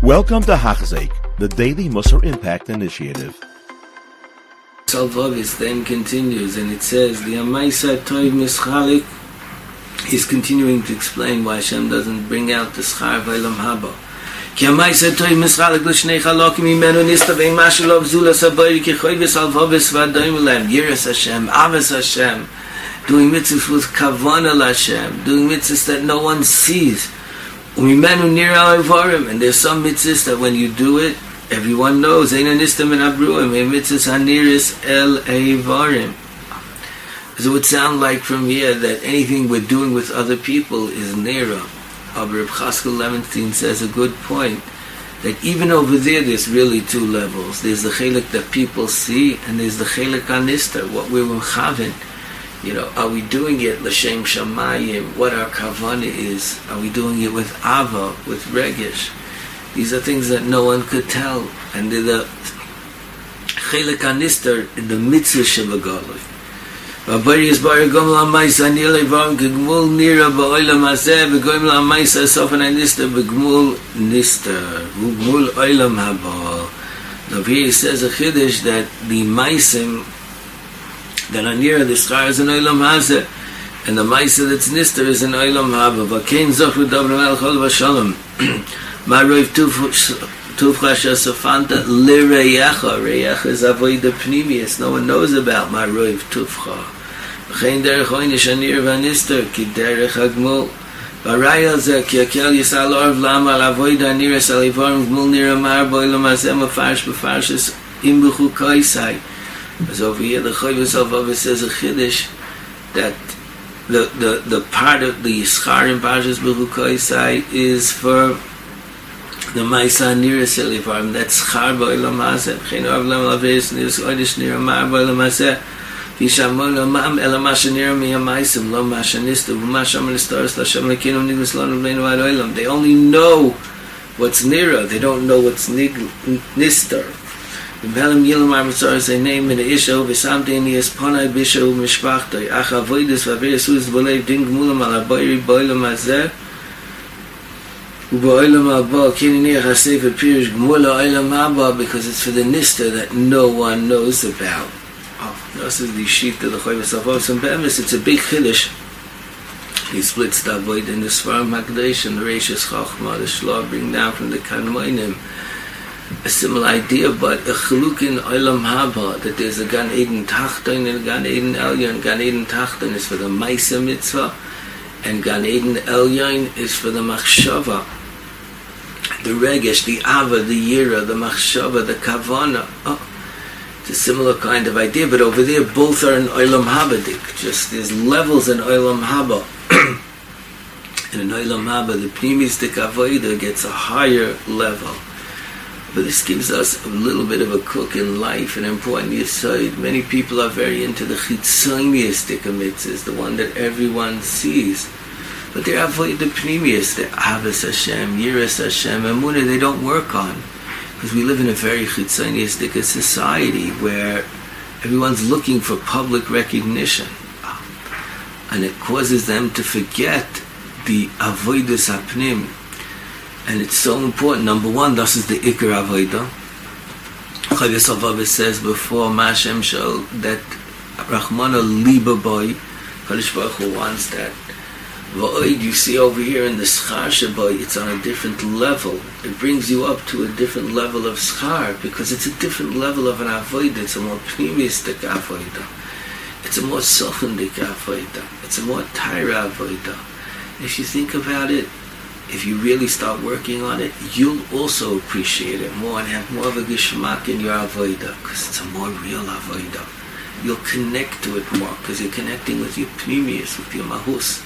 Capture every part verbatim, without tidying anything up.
Welcome to Hachzik, the Daily Musar Impact Initiative. Salvavis then continues, and it says, the Amaisa Toiv Mischalik is continuing to explain why Hashem doesn't bring out the Schar V'Olam Haba. Ki Amaisa Toiv Mischalik l'shnei chalokim imenu nista ve'im mashalov zula sabayri ki choivis alvavis v'adoim ulam yiras Hashem, avas Hashem, doing mitzvahs with kavanah l'Hashem, doing mitzvahs that no one sees. Umimenu nira avarim, and there's some mitzvahs that when you do it, everyone knows. Eina nistam and abruim, mitzvahs haniris el avarim. So it would sound like from here that anything we're doing with other people is nira. Aber Reb Chaskel Levenstein says a good point, that even over there there's really two levels. There's the chelik that people see, and there's the chelik anistar, what we're chavin. You know, are we doing it l'shem shamayim? What our kavanah is? Are we doing it with ava, with regesh? These are things that no one could tell, and they're the chelik anistar in the mitzvah shebagaloi. V'abari yisbar gom la'maisa nilei v'am k'gmul nira ba'olam hazeh v'goim la'maisa sofen anistar v'gmul nistar v'gmul olam haba. Now here he says a chiddush that the maisim that are near the schar is an olam hazeh, and the maisa that's nistar is an olam haba. V'kein zochru davra melech olav hashalom. Ma'roiv tuvcha shasafanta lireyecha. Reyecha is avodah pnimius. No one knows about ma'roiv tuvcha. V'chein derech oynish anir v'anistar ki derech hagmul. V'arayah zeh ki akel yisal orv lama al avodah anires al ivarim gmul nira mar bo'olam hazeh mafarish b'farshis im b'chu koisai. As over here, the Choyves Alvavis says a chiddush that the, the, the part of the schar in Parshas Bechukoisai is for the Maisa Niris Elivarim, that's schar ba'olam hazeh. V'chein orv lama al aveis niris oynish nira mar bo'olam hazeh. V'yishamon l'mam ela ma shenira miyamaisim lo ma shenista v'ma sham l'staris l'Hashem l'kinum niglas lanu v'neinu ad olam. They only know what's nira, they don't know what's nig, nistar. V'melim yilam ar-mitzaris ein-neim min-isho v'samtein yisponai bisho mishpachtoi ach avoidus v'averesus v'olev din gmulam al ha-boiri b'olam hazeh u'b'olam haba kini niach ha-sefer pirish gmul ha-olam haba, because it's for the nistar that no one knows about. Oh, this is the sheet of the Choyves Alvavis and Be'emes. It's a big chiddush. He splits the avoid in the Sfarim HaKadosh and the Reishis Chochma, the Shlah bring down from the Kanmoinim a similar idea, but a chaluk in olam haba, that there's a Gan Eden Tachton and a Gan Eden Elyon. Gan Eden Tachton is for the Maisa Mitzvah, and Gan Eden Elyon is for the Machshava, the Regesh, the Ava, the Yira, the Machshava, the Kavana. Oh, it's a similar kind of idea, but over there both are in olam habadik. Just there's levels in olam haba. And in olam haba, the pnimistic avodah gets a higher level. But this gives us a little bit of a cook in life, an important yesod. Many people are very into the chitzoniistic mitzvahs, the one that everyone sees. But they're avoid the pnimius, the avas Hashem, yiras Hashem, emunah, they don't work on. Because we live in a very chitzoniistic society where everyone's looking for public recognition. And it causes them to forget the avoidus hapnim. And it's so important. Number one, this is the Ikar Avodah. Choyves Alvavis says before Mashem Shal that Rachmana Liba Boy, Kadosh Baruch Hu wants that. V'oid, you see over here in the Schar Shaboy, it's on a different level. It brings you up to a different level of Schar, because it's a different level of an Avodah. It's a more pnimistic Avodah. It's a more sochendik Avodah. It's a more Taira Avodah. If you think about it, if you really start working on it, you'll also appreciate it more and have more of a geshmak in your avodah, because it's a more real avodah. You'll connect to it more, because you're connecting with your pnimius, with your mahus.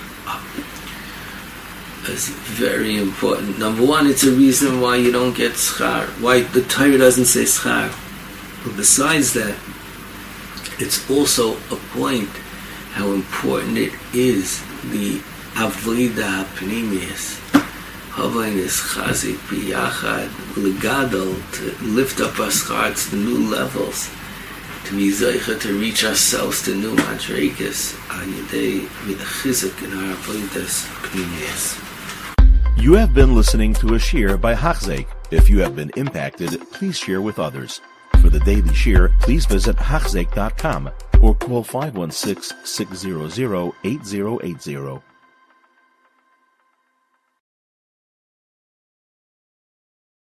Oh. It's very important. Number one, it's a reason why you don't get schar, why the Torah doesn't say schar. But besides that, it's also a point how important it is, the avodah pnimius. Havain is chazik biyachad legadol, to lift up our hearts to new levels, to be zeicha, to reach ourselves to new madrigas, on yedei with a chizuk in our avodas pnimius. You have been listening to a shiur by Hachzeik. If you have been impacted, please share with others. For the daily shiur, please visit hachzeik dot com or call five one six, six zero zero, eight zero eight zero.